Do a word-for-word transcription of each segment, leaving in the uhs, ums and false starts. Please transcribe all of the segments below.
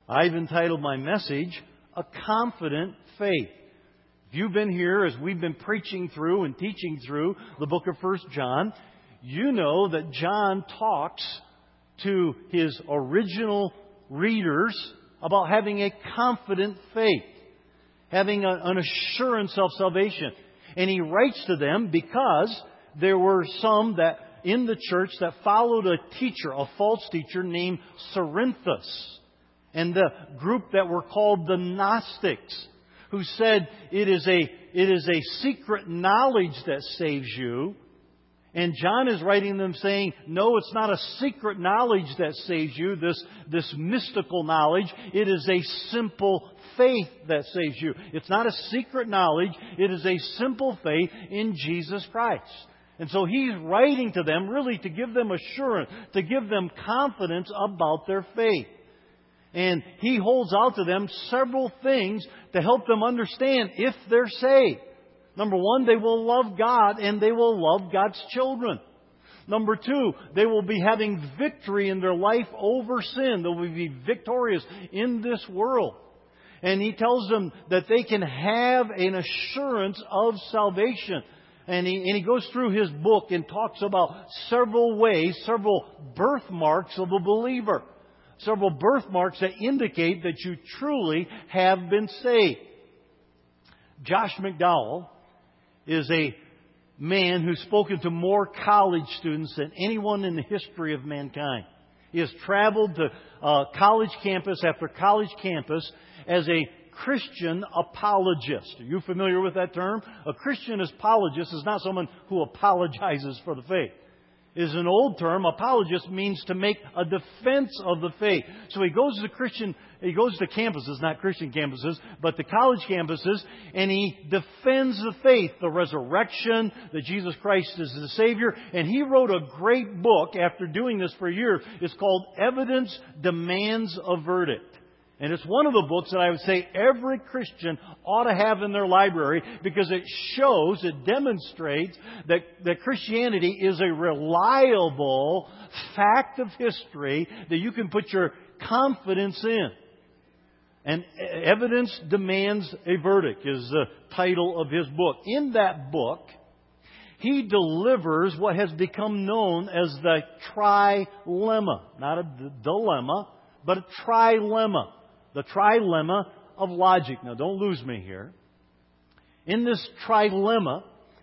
I've entitled my message, A Confident Faith. If you've been here as we've been preaching through and teaching through the book of First John, you know that John talks to his original readers about having a confident faith, having a, an assurance of salvation. And he writes to them because there were some that in the church that followed a teacher, a false teacher named Cerinthus, and the group that were called the Gnostics, who said it is a it is a secret knowledge that saves you. And John is writing them saying, no, it's not a secret knowledge that saves you, this, this mystical knowledge. It is a simple faith that saves you. It's not a secret knowledge. It is a simple faith in Jesus Christ. And so he's writing to them really to give them assurance, to give them confidence about their faith. And he holds out to them several things to help them understand if they're saved. Number one, they will love God and they will love God's children. Number two, they will be having victory in their life over sin. They will be victorious in this world. And he tells them that they can have an assurance of salvation. And he, and he goes through his book and talks about several ways, several birthmarks of a believer. Several birthmarks that indicate that you truly have been saved. Josh McDowell is a man who's spoken to more college students than anyone in the history of mankind. He has traveled to uh, college campus after college campus as a Christian apologist. Are you familiar with that term? A Christian apologist is not someone who apologizes for the faith. It is an old term. Apologist means to make a defense of the faith. So he goes to Christian, he goes to campuses, not Christian campuses, but the college campuses, and he defends the faith, the resurrection, that Jesus Christ is the Savior. And he wrote a great book after doing this for years. It's called Evidence Demands a Verdict. And it's one of the books that I would say every Christian ought to have in their library because it shows, it demonstrates that, that Christianity is a reliable fact of history that you can put your confidence in. And Evidence Demands a Verdict is the title of his book. In that book, he delivers what has become known as the trilemma. Not a d- dilemma, but a trilemma. The trilemma of logic. Now, don't lose me here. In this trilemma,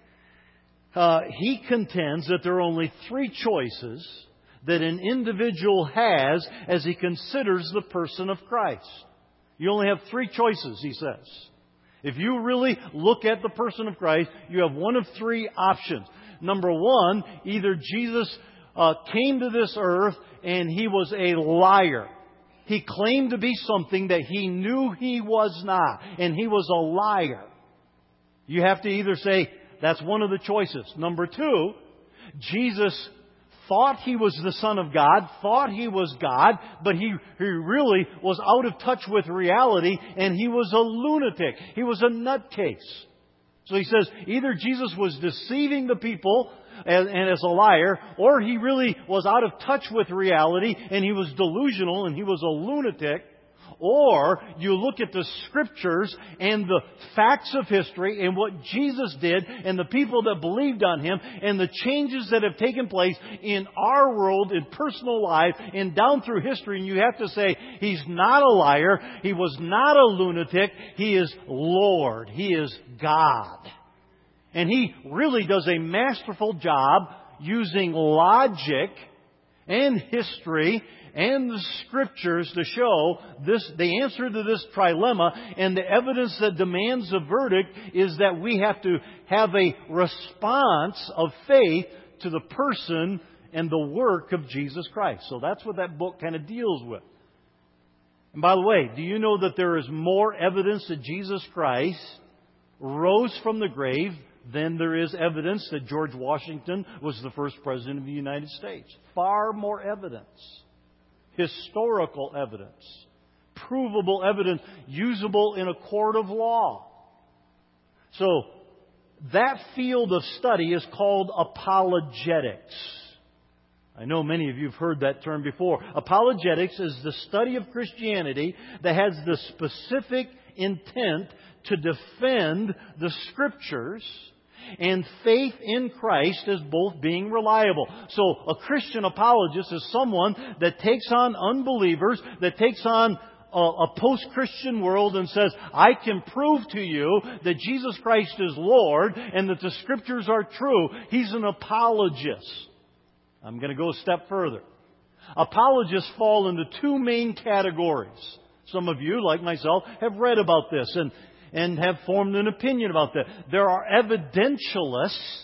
uh, he contends that there are only three choices that an individual has as he considers the person of Christ. You only have three choices, he says. If you really look at the person of Christ, you have one of three options. Number one, either Jesus uh, came to this earth and he was a liar. He claimed to be something that he knew he was not. And he was a liar. You have to either say, that's one of the choices. Number two, Jesus thought He was the Son of God, thought He was God, but He, he really was out of touch with reality, and He was a lunatic. He was a nutcase. So he says, either Jesus was deceiving the people and, and as a liar, or He really was out of touch with reality and He was delusional and He was a lunatic. Or you look at the Scriptures and the facts of history and what Jesus did and the people that believed on Him and the changes that have taken place in our world, in personal life, and down through history. And you have to say, He's not a liar. He was not a lunatic. He is Lord. He is God. And He really does a masterful job using logic and history and the Scriptures to show this, the answer to this trilemma, and the evidence that demands a verdict is that we have to have a response of faith to the person and the work of Jesus Christ. So that's what that book kind of deals with. And by the way, do you know that there is more evidence that Jesus Christ rose from the grave than there is evidence that George Washington was the first President of the United States? Far more evidence. Historical evidence, provable evidence, usable in a court of law. So, that field of study is called apologetics. I know many of you have heard that term before. Apologetics is the study of Christianity that has the specific intent to defend the Scriptures and faith in Christ as both being reliable. So a Christian apologist is someone that takes on unbelievers, that takes on a, a post-Christian world and says, I can prove to you that Jesus Christ is Lord and that the Scriptures are true. He's an apologist. I'm going to go a step further. Apologists fall into two main categories. Some of you, like myself, have read about this and, and have formed an opinion about that. There are evidentialists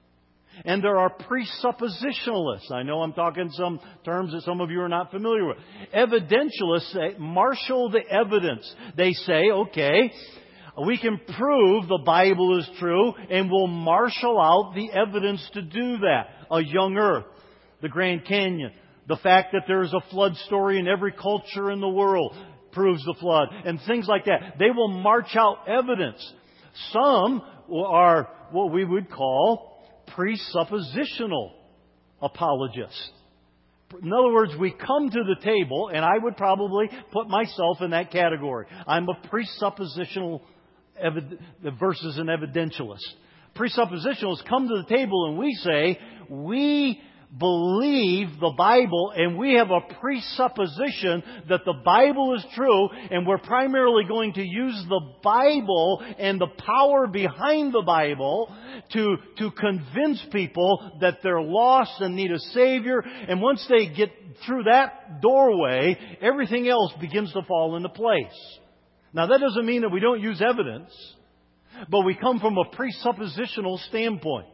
and there are presuppositionalists. I know I'm talking some terms that some of you are not familiar with. Evidentialists say, marshal the evidence. They say, okay, we can prove the Bible is true and we'll marshal out the evidence to do that. A young earth, the Grand Canyon, the fact that there is a flood story in every culture in the world proves the flood, and things like that. They will march out evidence. Some are what we would call presuppositional apologists. In other words, we come to the table, and I would probably put myself in that category. I'm a presuppositional evid- versus an evidentialist. Presuppositionalists come to the table and we say, we believe the Bible and we have a presupposition that the Bible is true, and we're primarily going to use the Bible and the power behind the Bible to, to convince people that they're lost and need a Savior. And once they get through that doorway, everything else begins to fall into place. Now, that doesn't mean that we don't use evidence, but we come from a presuppositional standpoint.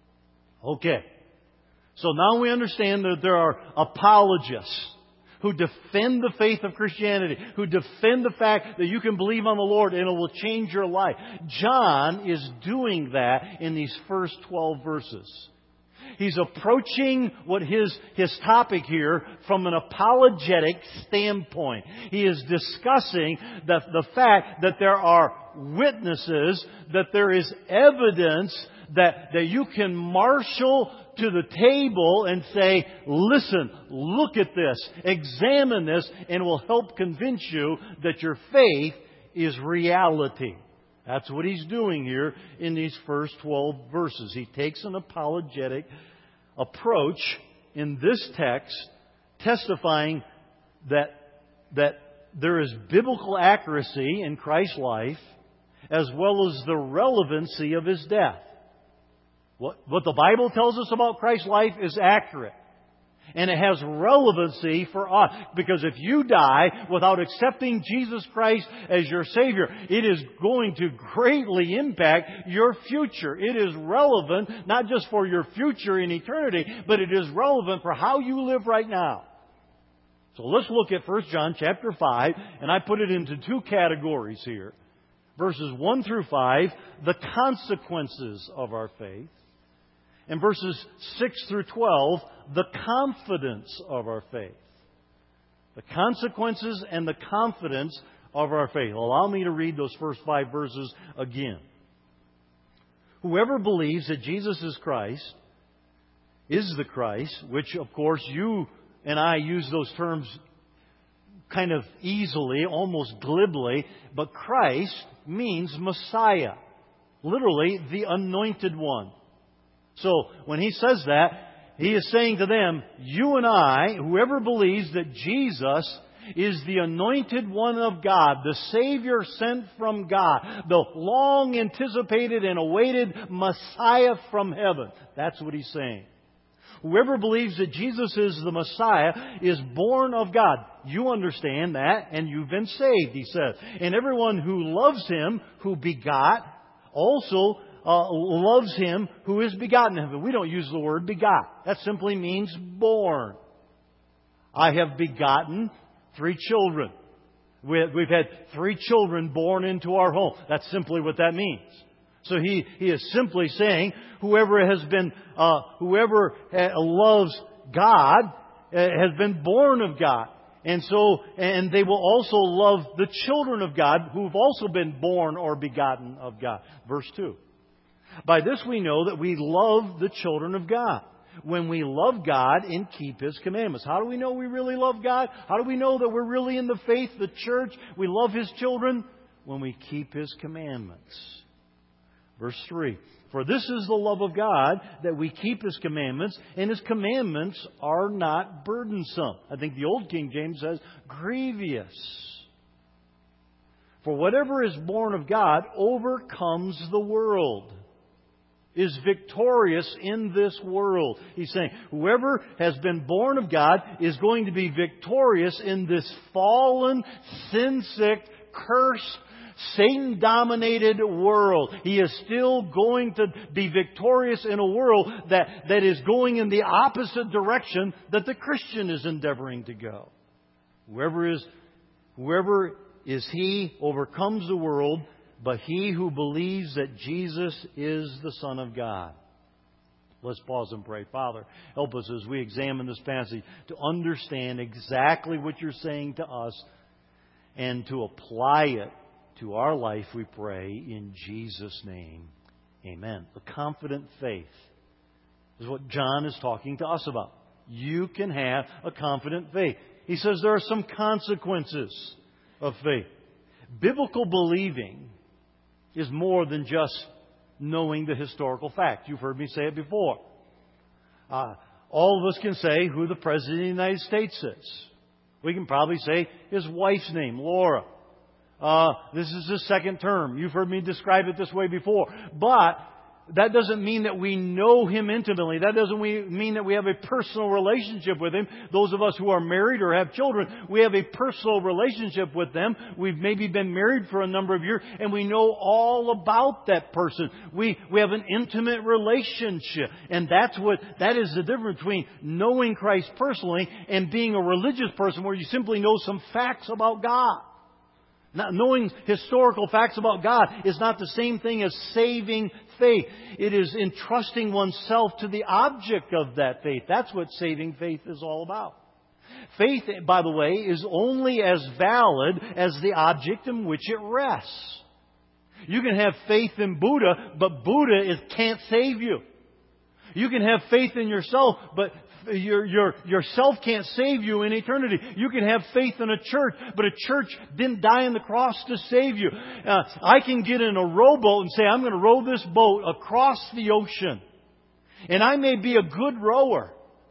Okay. So now we understand that there are apologists who defend the faith of Christianity, who defend the fact that you can believe on the Lord and it will change your life. John is doing that in these first twelve verses. He's approaching what his, his topic here from an apologetic standpoint. He is discussing the, the fact that there are witnesses, that there is evidence that, that you can marshal to the table and say, listen, look at this, examine this, and it will help convince you that your faith is reality. That's what he's doing here in these first twelve verses. He takes an apologetic approach in this text, testifying that, that there is biblical accuracy in Christ's life as well as the relevancy of His death. What, what the Bible tells us about Christ's life is accurate. And it has relevancy for us. Because if you die without accepting Jesus Christ as your Savior, it is going to greatly impact your future. It is relevant not just for your future in eternity, but it is relevant for how you live right now. So let's look at First John chapter five, and I put it into two categories here. Verses one through five, the consequences of our faith. And verses six through twelve, the confidence of our faith. The consequences and the confidence of our faith. Allow me to read those first five verses again. Whoever believes that Jesus is Christ is the Christ, which of course you and I use those terms kind of easily, almost glibly, but Christ means Messiah. Literally, the anointed one. So, when he says that, he is saying to them, you and I, whoever believes that Jesus is the anointed one of God, the Savior sent from God, the long anticipated and awaited Messiah from heaven. That's what he's saying. Whoever believes that Jesus is the Messiah is born of God. You understand that, and you've been saved, he says. And everyone who loves Him, who begot, also uh, loves Him who is begotten of Him. We don't use the word begot. That simply means born. I have begotten three children. We've had three children born into our home. That's simply what that means. So he, he is simply saying, whoever has been, uh, whoever loves God uh, has been born of God. And so, and they will also love the children of God who've also been born or begotten of God. Verse two. By this we know that we love the children of God, when we love God and keep His commandments. How do we know we really love God? How do we know that we're really in the faith, the church, we love His children? When we keep His commandments. Verse three. For this is the love of God, that we keep His commandments, and His commandments are not burdensome. I think the Old King James says, grievous. For whatever is born of God overcomes the world, is victorious in this world. He's saying, whoever has been born of God is going to be victorious in this fallen, sin-sick, cursed, Satan-dominated world. He is still going to be victorious in a world that, that is going in the opposite direction that the Christian is endeavoring to go. Whoever is, whoever is He overcomes the world, but he who believes that Jesus is the Son of God. Let's pause and pray. Father, help us as we examine this passage to understand exactly what You're saying to us and to apply it to our life, we pray, in Jesus' name. Amen. A confident faith is what John is talking to us about. You can have a confident faith. He says there are some consequences of faith. Biblical believing is more than just knowing the historical fact. You've heard me say it before. Uh, all of us can say who the President of the United States is. We can probably say his wife's name, Laura. Uh, this is his second term. You've heard me describe it this way before. But that doesn't mean that we know Him intimately. That doesn't mean that we have a personal relationship with Him. Those of us who are married or have children, we have a personal relationship with them. We've maybe been married for a number of years, and we know all about that person. We we have an intimate relationship. And that's what that is the difference between knowing Christ personally and being a religious person where you simply know some facts about God. Not knowing historical facts about God is not the same thing as saving faith. It is entrusting oneself to the object of that faith. That's what saving faith is all about. Faith, by the way, is only as valid as the object in which it rests. You can have faith in Buddha, but Buddha is, can't save you. You can have faith in yourself, but Your, your, yourself can't save you in eternity. You can have faith in a church, but a church didn't die on the cross to save you. Uh, I can get in a rowboat and say, I'm going to row this boat across the ocean. And I may be a good rower.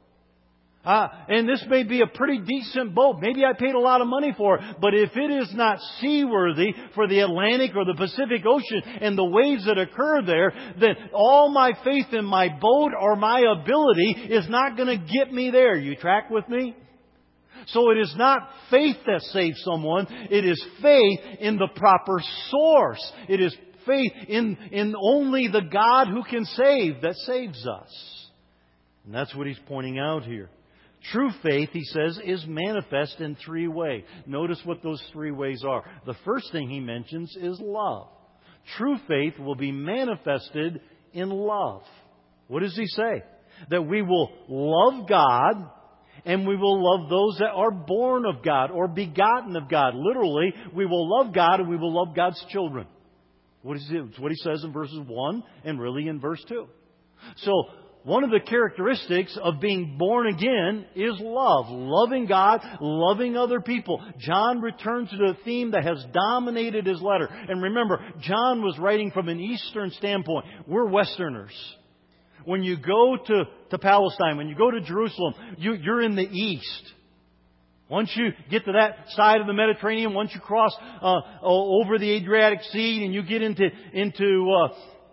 Uh, and this may be a pretty decent boat. Maybe I paid a lot of money for it. But if it is not seaworthy for the Atlantic or the Pacific Ocean and the waves that occur there, then all my faith in my boat or my ability is not going to get me there. You track with me? So it is not faith that saves someone. It is faith in the proper source. It is faith in, in only the God who can save that saves us. And that's what He's pointing out here. True faith, he says, is manifest in three ways. Notice what those three ways are. The first thing he mentions is love. True faith will be manifested in love. What does he say? That we will love God and we will love those that are born of God or begotten of God. Literally, we will love God and we will love God's children. What is it? It's what he says in verses one and really in verse two. So, one of the characteristics of being born again is love. Loving God, loving other people. John returns to the theme that has dominated his letter. And remember, John was writing from an Eastern standpoint. We're Westerners. When you go to, to Palestine, when you go to Jerusalem, you, you're in the East. Once you get to that side of the Mediterranean, once you cross uh, over the Adriatic Sea and you get into... into uh,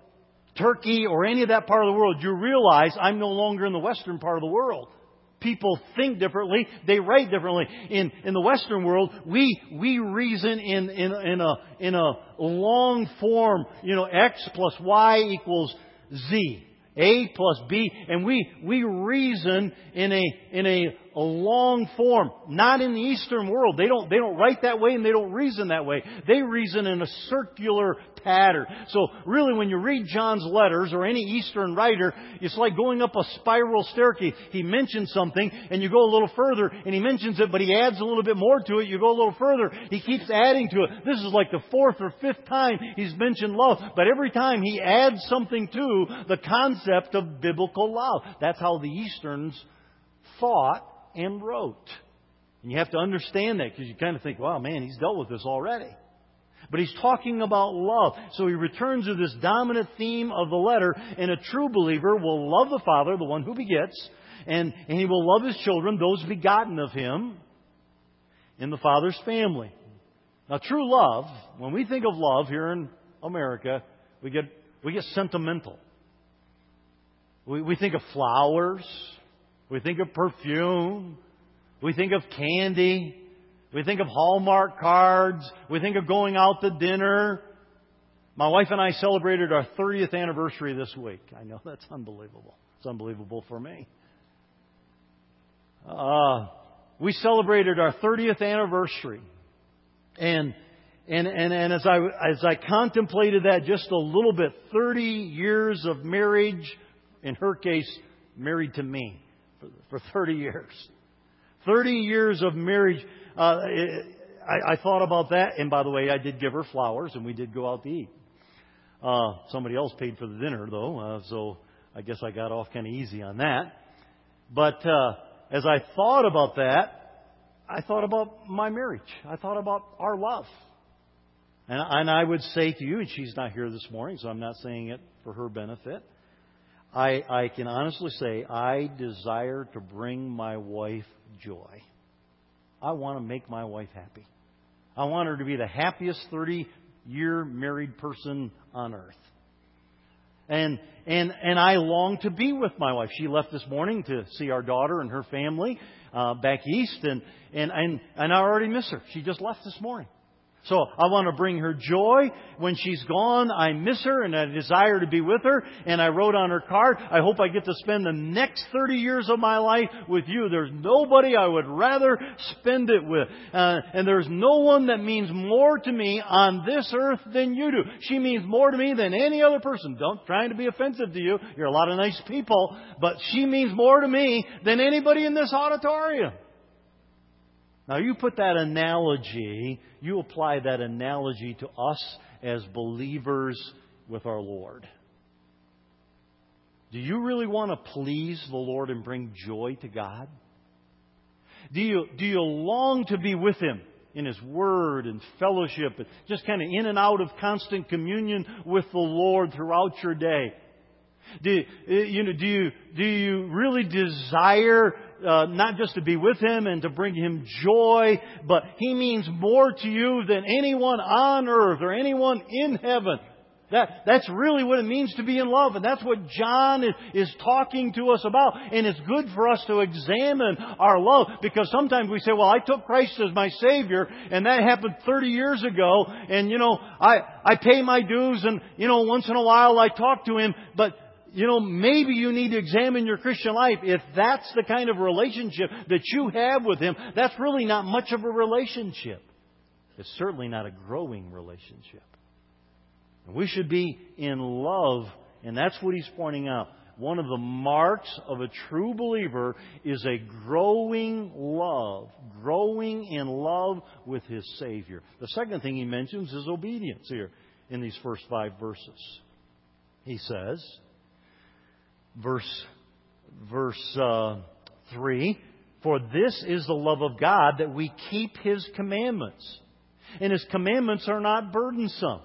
Turkey or any of that part of the world, you realize I'm no longer in the western part of the world. People think differently. They write differently. In in the Western world, we we reason in in in a in a long form. You know, X plus Y equals Z. A plus B, and we we reason in a in a a long form. Not in the Eastern world. They don't, they don't write that way and they don't reason that way. They reason in a circular pattern. So really when you read John's letters or any Eastern writer, it's like going up a spiral staircase. He mentions something and you go a little further and he mentions it, but he adds a little bit more to it. You go a little further. He keeps adding to it. This is like the fourth or fifth time he's mentioned love. But every time he adds something to the concept of biblical love. That's how the Easterns thought and wrote. And you have to understand that because you kind of think, wow, man, he's dealt with this already. But he's talking about love. So he returns to this dominant theme of the letter. And a true believer will love the Father, the one who begets, and, and he will love his children, those begotten of him, in the Father's family. Now, true love, when we think of love here in America, we get we get sentimental. We, we think of flowers. We think of perfume. We think of candy. We think of Hallmark cards. We think of going out to dinner. My wife and I celebrated our thirtieth anniversary this week. I know that's unbelievable. It's unbelievable for me. Uh, we celebrated our thirtieth anniversary. And and and, and as I as I contemplated that just a little bit, thirty years of marriage, in her case, married to me for, for thirty years. thirty years of marriage. Uh, I, I thought about that. And by the way, I did give her flowers and we did go out to eat. Uh, somebody else paid for the dinner, though. Uh, so I guess I got off kind of easy on that. But uh, as I thought about that, I thought about my marriage. I thought about our love. And, and I would say to you, and she's not here this morning, so I'm not saying it for her benefit. I, I can honestly say I desire to bring my wife joy. I want to make my wife happy. I want her to be the happiest thirty-year married person on earth. And and and I long to be with my wife. She left this morning to see our daughter and her family uh, back east, and, and and and I already miss her. She just left this morning. So I want to bring her joy. When she's gone, I miss her and I desire to be with her. And I wrote on her card, I hope I get to spend the next thirty years of my life with you. There's nobody I would rather spend it with. Uh, and there's no one that means more to me on this earth than you do. She means more to me than any other person. Don't trying to be offensive to you. You're a lot of nice people. But she means more to me than anybody in this auditorium. Now, you put that analogy, you apply that analogy to us as believers with our Lord. Do you really want to please the Lord and bring joy to God? Do you, do you long to be with Him in His Word and fellowship, and just kind of in and out of constant communion with the Lord throughout your day? Do you, know, do you, do you really desire uh, not just to be with Him and to bring Him joy, but He means more to you than anyone on earth or anyone in heaven? That, that's really what it means to be in love. And that's what John is, is talking to us about. And it's good for us to examine our love. Because sometimes we say, well, I took Christ as my Savior. And that happened thirty years ago. And, you know, I, I pay my dues. And, you know, once in a while I talk to Him. But, you know, maybe you need to examine your Christian life. If that's the kind of relationship that you have with Him, that's really not much of a relationship. It's certainly not a growing relationship. We should be in love, and that's what he's pointing out. One of the marks of a true believer is a growing love, growing in love with his Savior. The second thing he mentions is obedience here in these first five verses. He says, verse, verse uh, three, "For this is the love of God, that we keep His commandments. And His commandments are not burdensome."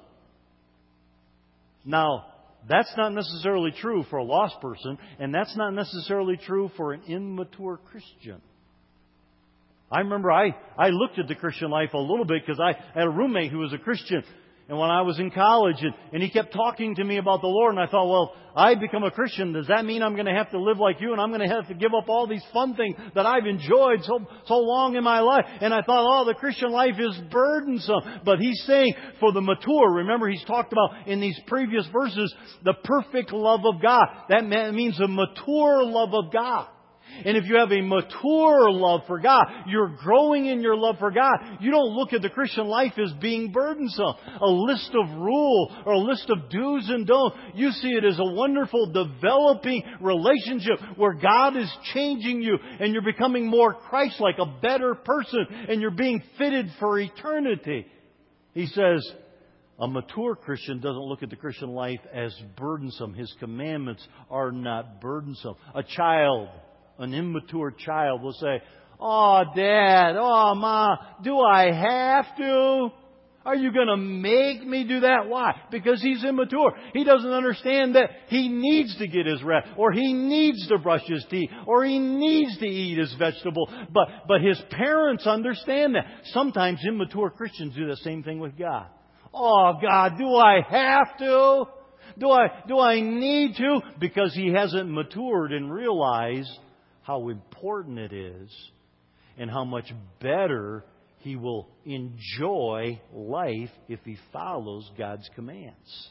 Now, that's not necessarily true for a lost person, and that's not necessarily true for an immature Christian. I remember I, I looked at the Christian life a little bit because I had a roommate who was a Christian. And when I was in college, and, and he kept talking to me about the Lord, and I thought, well, I become a Christian. Does that mean I'm going to have to live like you, and I'm going to have to give up all these fun things that I've enjoyed so, so long in my life? And I thought, oh, the Christian life is burdensome. But he's saying for the mature, remember he's talked about in these previous verses, the perfect love of God. That means the mature love of God. And if you have a mature love for God, you're growing in your love for God, you don't look at the Christian life as being burdensome, a list of rules or a list of do's and don'ts. You see it as a wonderful developing relationship where God is changing you and you're becoming more Christ-like, a better person, and you're being fitted for eternity. He says, a mature Christian doesn't look at the Christian life as burdensome. His commandments are not burdensome. A child, an immature child will say, "Oh, Dad, oh, Ma, do I have to? Are you going to make me do that?" Why? Because he's immature. He doesn't understand that he needs to get his rest, or he needs to brush his teeth, or he needs to eat his vegetable. But, but his parents understand that. Sometimes immature Christians do the same thing with God. "Oh, God, do I have to? Do I, do I need to?" Because he hasn't matured and realized how important it is and how much better he will enjoy life if he follows God's commands.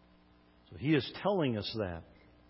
So he is telling us that.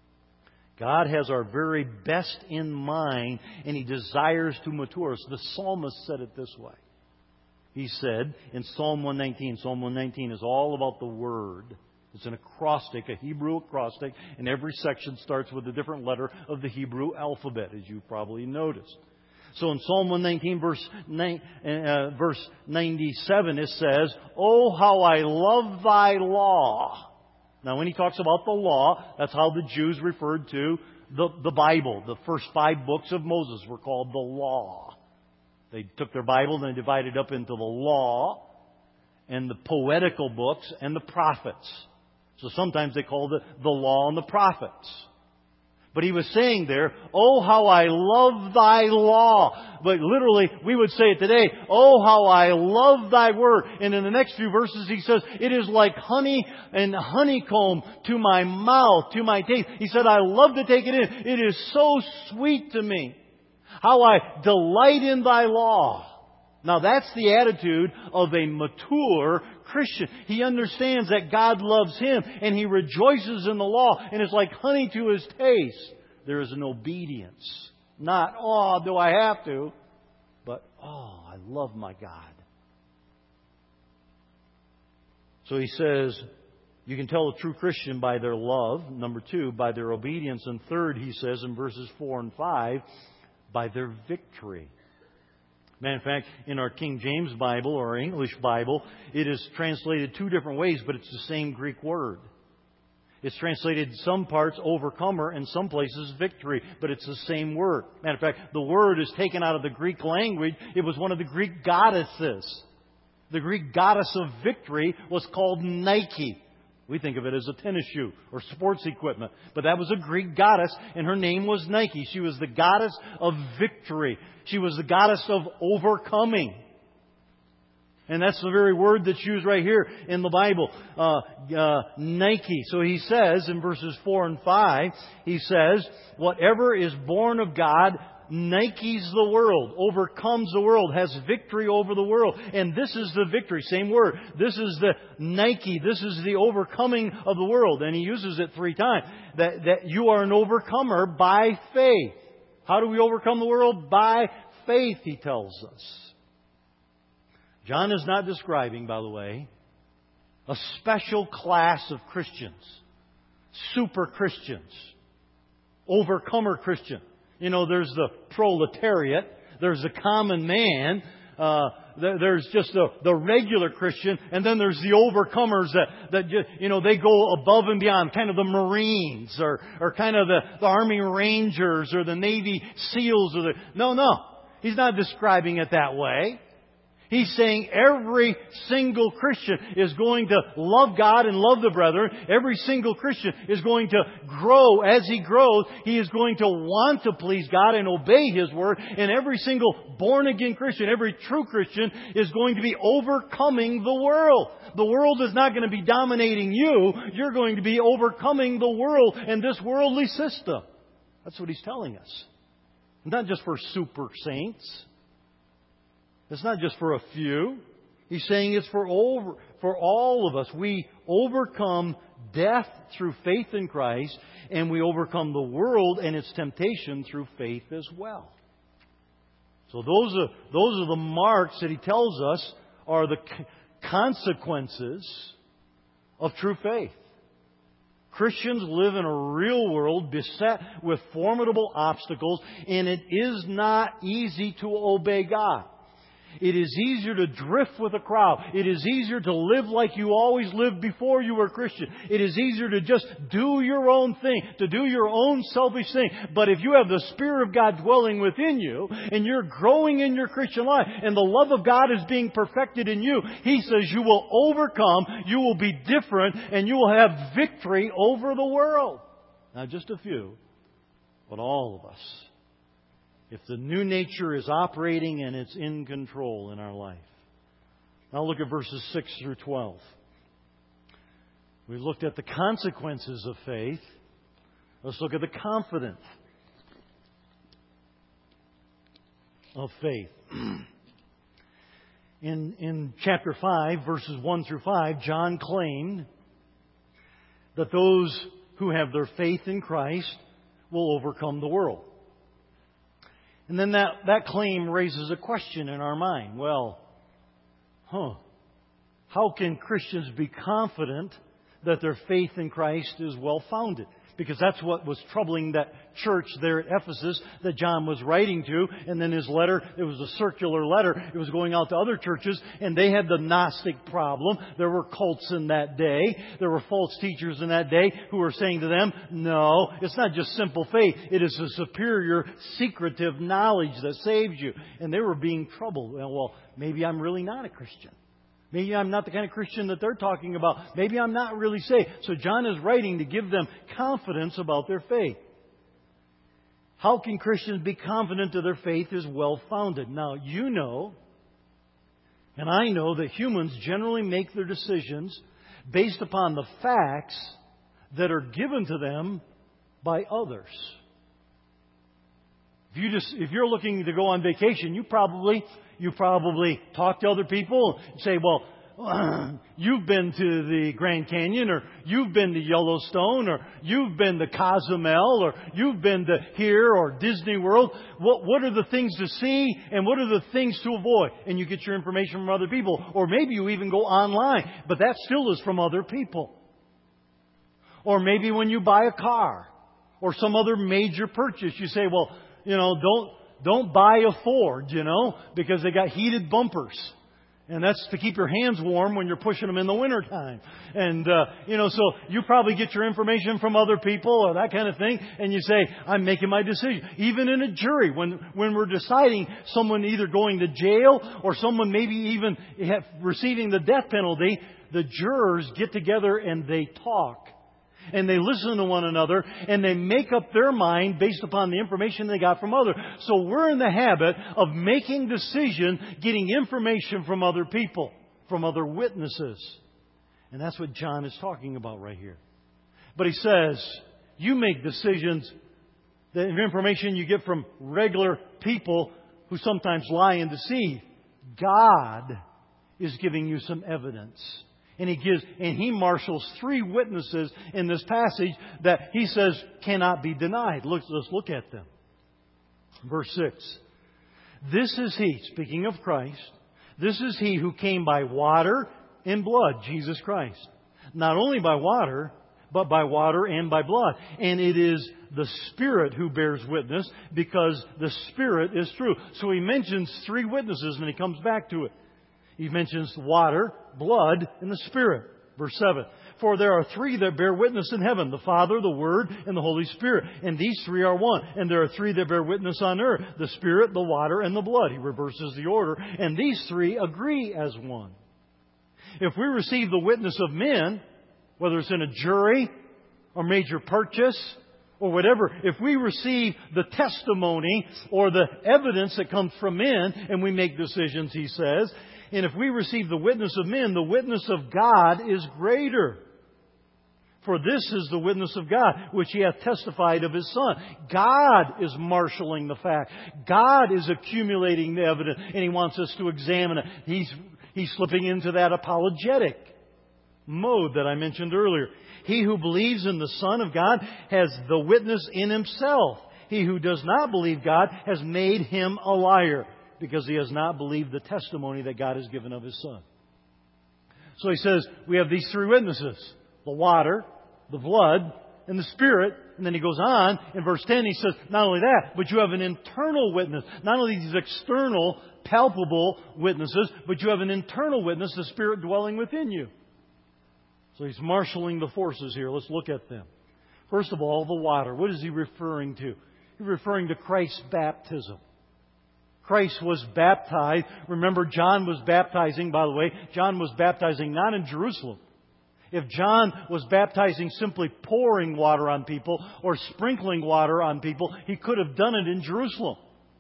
God has our very best in mind, and He desires to mature us. The psalmist said it this way. He said in Psalm one nineteen, Psalm one nineteen is all about the Word. It's an acrostic, a Hebrew acrostic, and every section starts with a different letter of the Hebrew alphabet, as you've probably noticed. So in Psalm one nineteen, verse nine, uh, verse ninety-seven, it says, "Oh, how I love Thy law." Now, when he talks about the law, that's how the Jews referred to the, the Bible. The first five books of Moses were called the law. They took their Bible and they divided it up into the law and the poetical books and the prophets. So sometimes they called it the law and the prophets. But he was saying there, "Oh, how I love Thy law." But literally, we would say it today, "Oh, how I love Thy word." And in the next few verses, he says, "It is like honey and honeycomb to my mouth, to my taste." He said, "I love to take it in. It is so sweet to me. How I delight in Thy law." Now that's the attitude of a mature Christian. He understands that God loves him and he rejoices in the law, and it's like honey to his taste. There is an obedience. Not, "Oh, do I have to?" but, "Oh, I love my God." So he says, you can tell a true Christian by their love. Number two, by their obedience. And third, he says in verses four and five, by their victory. Matter of fact, in our King James Bible or our English Bible, it is translated two different ways, but it's the same Greek word. It's translated in some parts overcomer and some places victory, but it's the same word. Matter of fact, the word is taken out of the Greek language. It was one of the Greek goddesses. The Greek goddess of victory was called Nike. We think of it as a tennis shoe or sports equipment. But that was a Greek goddess, and her name was Nike. She was the goddess of victory. She was the goddess of overcoming. And that's the very word that's used right here in the Bible, uh, uh, Nike. So he says in verses four and five, he says, whatever is born of God Nikes the world, overcomes the world, has victory over the world. And this is the victory, same word. This is the Nike, this is the overcoming of the world. And he uses it three times. That, that you are an overcomer by faith. How do we overcome the world? By faith, he tells us. John is not describing, by the way, a special class of Christians. Super Christians. Overcomer Christian. You know, there's the proletariat. There's the common man. Uh, there's just the, the regular Christian. And then there's the overcomers that, that just, you know, they go above and beyond. Kind of the Marines or, or kind of the, the Army Rangers or the Navy SEALs. Or the, no, no. He's not describing it that way. He's saying every single Christian is going to love God and love the brethren. Every single Christian is going to grow. As he grows, he is going to want to please God and obey His Word. And every single born-again Christian, every true Christian, is going to be overcoming the world. The world is not going to be dominating you. You're going to be overcoming the world and this worldly system. That's what he's telling us. Not just for super saints. It's not just for a few. He's saying it's for over, for all of us. We overcome death through faith in Christ, and we overcome the world and its temptation through faith as well. So those are, those are the marks that he tells us are the consequences of true faith. Christians live in a real world beset with formidable obstacles, and it is not easy to obey God. It is easier to drift with a crowd. It is easier to live like you always lived before you were a Christian. It is easier to just do your own thing, to do your own selfish thing. But if you have the Spirit of God dwelling within you, and you're growing in your Christian life, and the love of God is being perfected in you, He says you will overcome, you will be different, and you will have victory over the world. Not just a few, but all of us. If the new nature is operating and it's in control in our life. Now look at verses six through twelve. We looked at the consequences of faith. Let's look at the confidence of faith. In, in chapter five, verses one through five, John claimed that those who have their faith in Christ will overcome the world. And then that, that claim raises a question in our mind. Well, huh, how can Christians be confident that their faith in Christ is well-founded? Because that's what was troubling that church there at Ephesus that John was writing to. And then his letter, it was a circular letter. It was going out to other churches. And they had the Gnostic problem. There were cults in that day. There were false teachers in that day who were saying to them, no, it's not just simple faith. It is a superior, secretive knowledge that saves you. And they were being troubled. Well, maybe I'm really not a Christian. Maybe I'm not the kind of Christian that they're talking about. Maybe I'm not really saved. So John is writing to give them confidence about their faith. How can Christians be confident that their faith is well-founded? Now, you know, and I know that humans generally make their decisions based upon the facts that are given to them by others. If you just, if you're looking to go on vacation, you probably... You probably talk to other people and say, well, you've been to the Grand Canyon, or you've been to Yellowstone, or you've been to Cozumel, or you've been to here, or Disney World. What, what are the things to see, and what are the things to avoid? And you get your information from other people. Or maybe you even go online, but that still is from other people. Or maybe when you buy a car, or some other major purchase, you say, well, you know, don't... Don't buy a Ford, you know, because they got heated bumpers. And that's to keep your hands warm when you're pushing them in the wintertime. And, uh, you know, so you probably get your information from other people or that kind of thing. And you say, I'm making my decision. Even in a jury, when, when we're deciding someone either going to jail or someone maybe even have, receiving the death penalty, the jurors get together and they talk. And they listen to one another, and they make up their mind based upon the information they got from others. So we're in the habit of making decisions, getting information from other people, from other witnesses. And that's what John is talking about right here. But he says, you make decisions, the information you get from regular people who sometimes lie and deceive. God is giving you some evidence. And he gives, and he marshals three witnesses in this passage that he says cannot be denied. Look, let's look at them. Verse six. This is He, speaking of Christ, this is He who came by water and blood, Jesus Christ. Not only by water, but by water and by blood. And it is the Spirit who bears witness, because the Spirit is true. So he mentions three witnesses and he comes back to it. He mentions water, blood, and the Spirit. Verse seven. For there are three that bear witness in heaven, the Father, the Word, and the Holy Spirit. And these three are one. And there are three that bear witness on earth, the Spirit, the water, and the blood. He reverses the order. And these three agree as one. If we receive the witness of men, whether it's in a jury or major purchase or whatever, if we receive the testimony or the evidence that comes from men and we make decisions, he says, and if we receive the witness of men, the witness of God is greater. For this is the witness of God, which He hath testified of His Son. God is marshaling the fact. God is accumulating the evidence, and He wants us to examine it. He's, he's slipping into that apologetic. mode that I mentioned earlier. He who believes in the Son of God has the witness in himself. He who does not believe God has made him a liar, because he has not believed the testimony that God has given of His Son. So he says, we have these three witnesses: the water, the blood, and the Spirit. And then he goes on in verse ten, he says, not only that, but you have an internal witness. Not only these external, palpable witnesses, but you have an internal witness, the Spirit dwelling within you. So he's marshaling the forces here. Let's look at them. First of all, the water. What is he referring to? He's referring to Christ's baptism. Christ was baptized. Remember, John was baptizing, by the way. John was baptizing not in Jerusalem. If John was baptizing simply pouring water on people or sprinkling water on people, he could have done it in Jerusalem.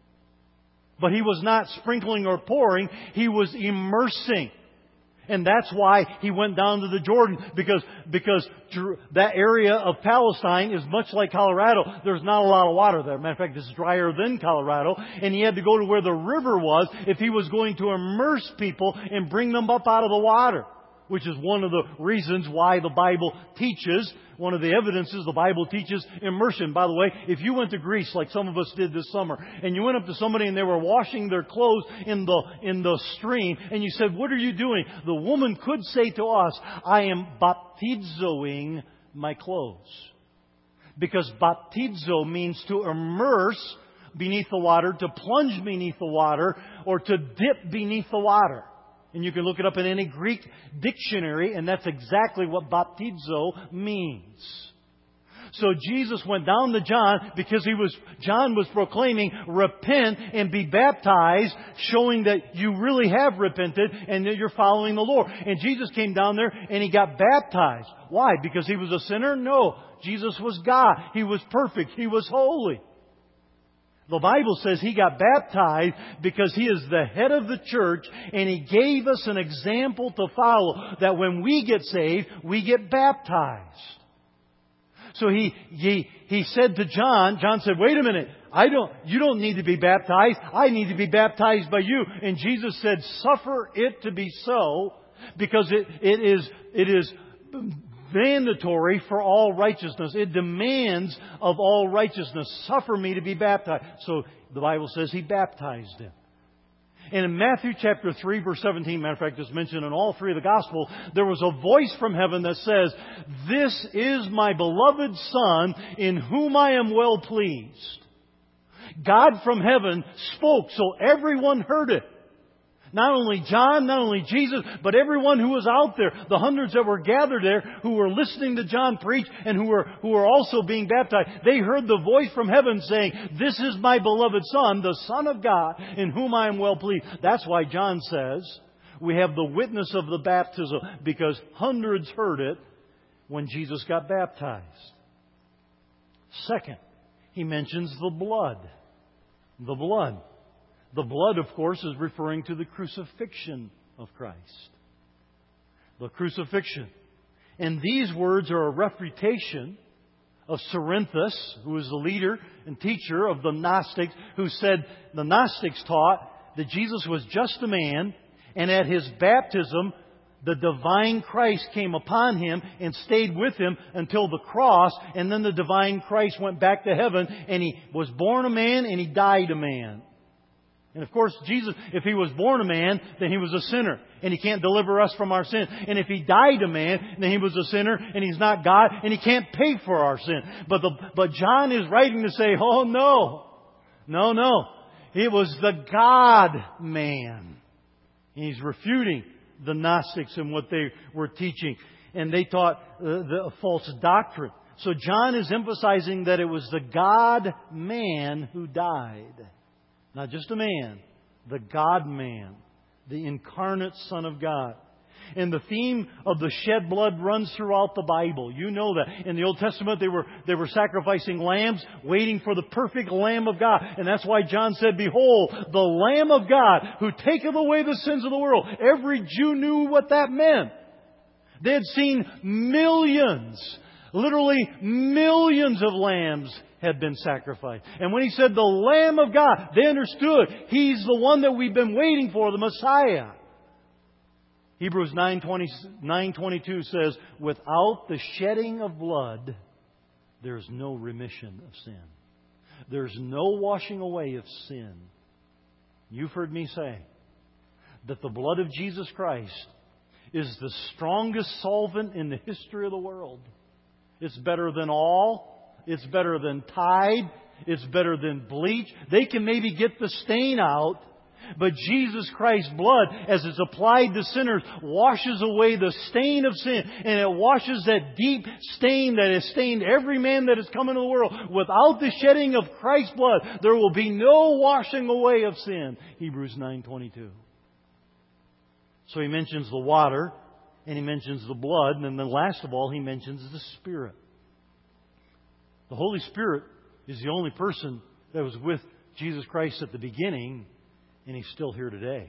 But he was not sprinkling or pouring. He was immersing. And that's why he went down to the Jordan, because, because that area of Palestine is much like Colorado. There's not a lot of water there. Matter of fact, it's drier than Colorado. And he had to go to where the river was if he was going to immerse people and bring them up out of the water. Which is one of the reasons why the Bible teaches, one of the evidences the Bible teaches immersion. By the way, if you went to Greece like some of us did this summer, and you went up to somebody and they were washing their clothes in the, in the stream, and you said, what are you doing? The woman could say to us, I am baptizoing my clothes. Because baptizo means to immerse beneath the water, to plunge beneath the water, or to dip beneath the water. And you can look it up in any Greek dictionary, and that's exactly what baptizo means. So Jesus went down to John because he was John was proclaiming, repent and be baptized, showing that you really have repented and that you're following the Lord. And Jesus came down there and He got baptized. Why? Because He was a sinner? No. Jesus was God. He was perfect. He was holy. The Bible says He got baptized because He is the head of the church, and He gave us an example to follow, that when we get saved, we get baptized. So he, he, he said to John, John said, wait a minute, I don't, you don't need to be baptized. I need to be baptized by you. And Jesus said, suffer it to be so, because it, it is, it is mandatory for all righteousness. It demands of all righteousness. Suffer me to be baptized. So the Bible says He baptized him. And in Matthew chapter three, verse seventeen, matter of fact, it's mentioned in all three of the Gospels, there was a voice from heaven that says, this is my beloved Son, in whom I am well pleased. God from heaven spoke, so everyone heard it. Not only John, not only Jesus, but everyone who was out there, the hundreds that were gathered there, who were listening to John preach and who were, who were also being baptized, they heard the voice from heaven saying, this is my beloved Son, the Son of God, in whom I am well pleased. That's why John says we have the witness of the baptism, because hundreds heard it when Jesus got baptized. Second, he mentions the blood. The blood. The blood, of course, is referring to the crucifixion of Christ. The crucifixion. And these words are a refutation of Cerinthus, who was the leader and teacher of the Gnostics, who said the Gnostics taught that Jesus was just a man, and at His baptism, the divine Christ came upon Him and stayed with Him until the cross, and then the divine Christ went back to heaven, and He was born a man and He died a man. And of course, Jesus, if He was born a man, then He was a sinner. And He can't deliver us from our sin. And if He died a man, then He was a sinner and He's not God and He can't pay for our sin. But the, but John is writing to say, oh no. No, no. It was the God-man. And he's refuting the Gnostics and what they were teaching. And they taught uh, the false doctrine. So John is emphasizing that it was the God-man who died. Not just a man, the God-man, the incarnate Son of God. And the theme of the shed blood runs throughout the Bible. You know that. In the Old Testament, they were, they were sacrificing lambs, waiting for the perfect Lamb of God. And that's why John said, behold, the Lamb of God, who taketh away the sins of the world. Every Jew knew what that meant. They had seen millions, literally millions of lambs had been sacrificed. And when He said the Lamb of God, they understood He's the one that we've been waiting for, the Messiah. Hebrews nine twenty-two says, without the shedding of blood, there's no remission of sin. There's no washing away of sin. You've heard me say that the blood of Jesus Christ is the strongest solvent in the history of the world. It's better than all. It's better than Tide. It's better than bleach. They can maybe get the stain out, but Jesus Christ's blood, as it's applied to sinners, washes away the stain of sin. And it washes that deep stain that has stained every man that has come into the world. Without the shedding of Christ's blood, there will be no washing away of sin. Hebrews nine twenty-two. So He mentions the water, and He mentions the blood, and then last of all, He mentions the Spirit. The Holy Spirit is the only person that was with Jesus Christ at the beginning, and He's still here today.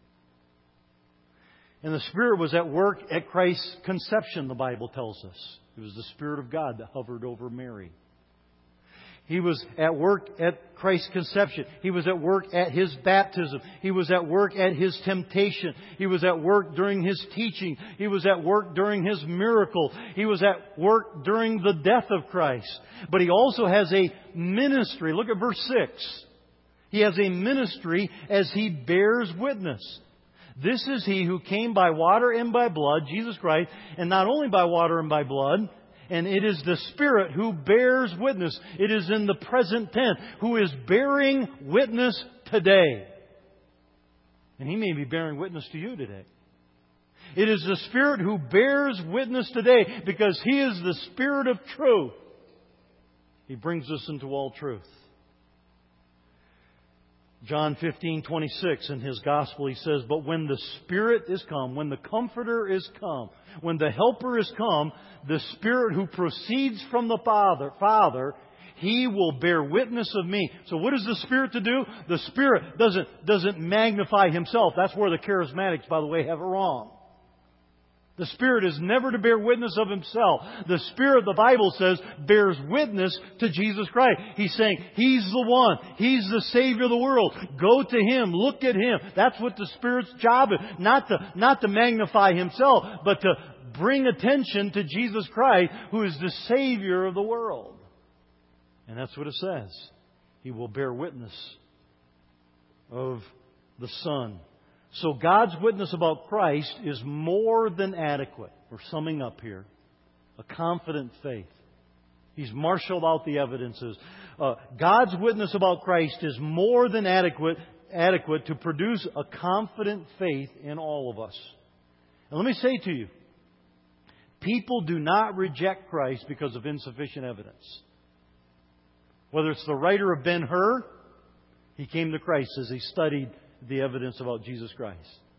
And the Spirit was at work at Christ's conception, the Bible tells us. It was the Spirit of God that hovered over Mary. He was at work at Christ's conception. He was at work at His baptism. He was at work at His temptation. He was at work during His teaching. He was at work during His miracle. He was at work during the death of Christ. But He also has a ministry. Look at verse six. He has a ministry as He bears witness. This is He who came by water and by blood, Jesus Christ, and not only by water and by blood, and it is the Spirit who bears witness. It is in the present tense, who is bearing witness today. And He may be bearing witness to you today. It is the Spirit who bears witness today because He is the Spirit of truth. He brings us into all truth. John fifteen twenty-six in His Gospel, He says, but when the Spirit is come, when the Comforter is come, when the Helper is come, the Spirit who proceeds from the Father, Father, He will bear witness of me. So what is the Spirit to do? The Spirit doesn't, doesn't magnify Himself. That's where the charismatics, by the way, have it wrong. The Spirit is never to bear witness of Himself. The Spirit, the Bible says, bears witness to Jesus Christ. He's saying, He's the one. He's the Savior of the world. Go to Him. Look at Him. That's what the Spirit's job is. Not to, not to magnify Himself, but to bring attention to Jesus Christ, who is the Savior of the world. And that's what it says. He will bear witness of the Son. So God's witness about Christ is more than adequate. We're summing up here. A confident faith. He's marshaled out the evidences. Uh, God's witness about Christ is more than adequate, adequate to produce a confident faith in all of us. And let me say to you, people do not reject Christ because of insufficient evidence. Whether it's the writer of Ben-Hur, he came to Christ as he studied the evidence about Jesus Christ.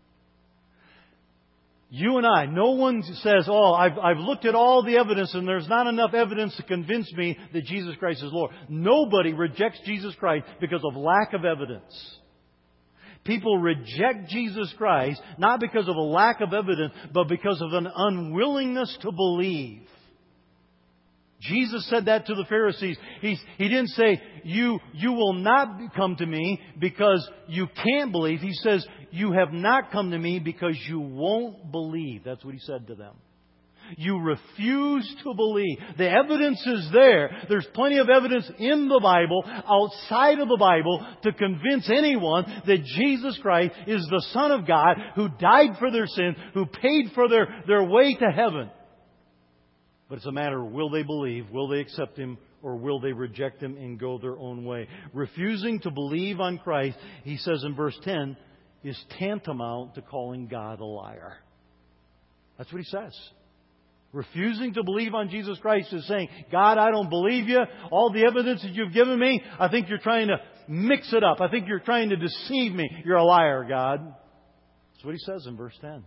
You and I, no one says, oh, I've, I've looked at all the evidence and there's not enough evidence to convince me that Jesus Christ is Lord. Nobody rejects Jesus Christ because of lack of evidence. People reject Jesus Christ not because of a lack of evidence, but because of an unwillingness to believe. Jesus said that to the Pharisees. He, he didn't say, you, you will not come to me because you can't believe. He says, you have not come to me because you won't believe. That's what He said to them. You refuse to believe. The evidence is there. There's plenty of evidence in the Bible, outside of the Bible, to convince anyone that Jesus Christ is the Son of God who died for their sins, who paid for their, their way to heaven. But it's a matter of will they believe, will they accept Him, or will they reject Him and go their own way. Refusing to believe on Christ, he says in verse ten, is tantamount to calling God a liar. That's what he says. Refusing to believe on Jesus Christ is saying, God, I don't believe you. All the evidence that you've given me, I think you're trying to mix it up. I think you're trying to deceive me. You're a liar, God. That's what he says in verse ten.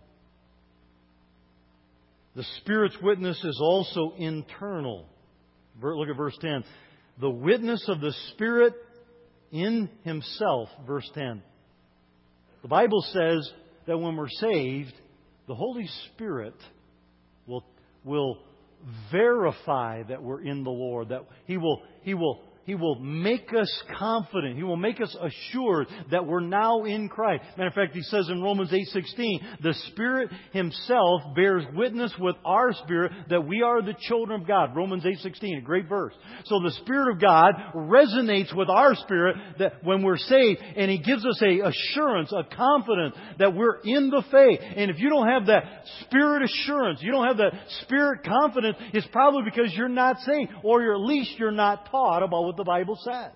The Spirit's witness is also internal. Look at verse ten. The witness of the Spirit in Himself, verse ten. The Bible says that when we're saved, the Holy Spirit will, will verify that we're in the Lord. That He will, He will He will make us confident. He will make us assured that we're now in Christ. Matter of fact, He says in Romans eight sixteen, the Spirit Himself bears witness with our spirit that we are the children of God. Romans eight sixteen, a great verse. So the Spirit of God resonates with our spirit that when we're saved, and He gives us a assurance, a confidence that we're in the faith. And if you don't have that Spirit assurance, you don't have that Spirit confidence, it's probably because you're not saved, or you're, at least you're not taught about what the Bible says.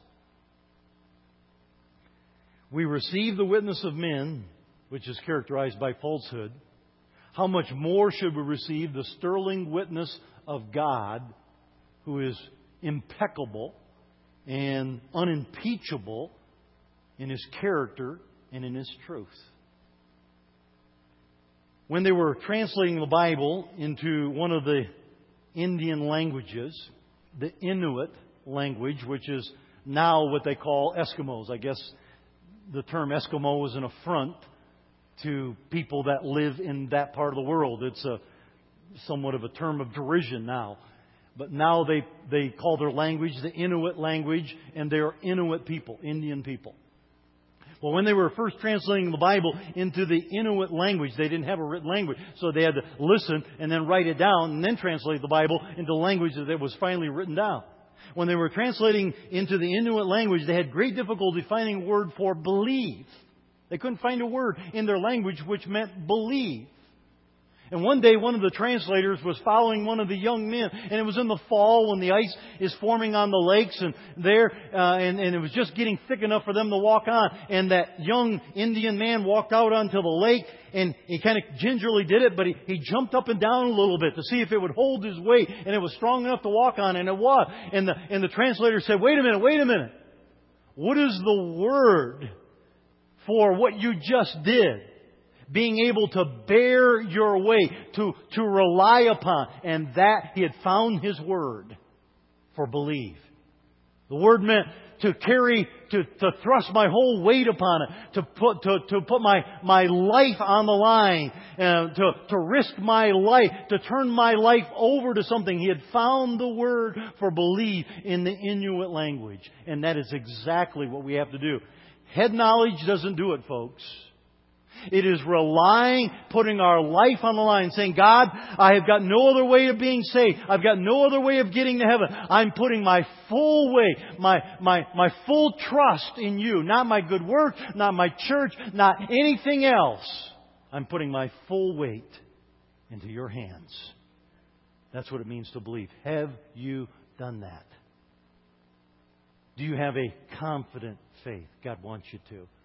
We receive the witness of men, which is characterized by falsehood. How much more should we receive the sterling witness of God, who is impeccable and unimpeachable in His character and in His truth? When they were translating the Bible into one of the Indian languages, the Inuit language, which is now what they call Eskimos. I guess the term Eskimo is an affront to people that live in that part of the world. It's a somewhat of a term of derision now. But now they, they call their language the Inuit language, and they are Inuit people, Indian people. Well, when they were first translating the Bible into the Inuit language, they didn't have a written language, so they had to listen and then write it down and then translate the Bible into language that was finally written down. When they were translating into the Inuit language, they had great difficulty finding a word for believe. They couldn't find a word in their language which meant believe. And one day, one of the translators was following one of the young men, and it was in the fall when the ice is forming on the lakes, and there, uh, and, and it was just getting thick enough for them to walk on. And that young Indian man walked out onto the lake, and he kind of gingerly did it, but he, he jumped up and down a little bit to see if it would hold his weight, and it was strong enough to walk on, and it was. And the and the translator said, "Wait a minute, wait a minute. What is the word for what you just did?" Being able to bear your weight, to, to rely upon. And that he had found his word for believe. The word meant to carry, to, to thrust my whole weight upon it, to put, to, to put my, my life on the line, uh, to, to risk my life, to turn my life over to something. He had found the word for believe in the Inuit language. And that is exactly what we have to do. Head knowledge doesn't do it, folks. It is relying, putting our life on the line, saying, God, I have got no other way of being saved. I've got no other way of getting to heaven. I'm putting my full weight, my, my, my full trust in You. Not my good work, not my church, not anything else. I'm putting my full weight into Your hands. That's what it means to believe. Have you done that? Do you have a confident faith? God wants you to.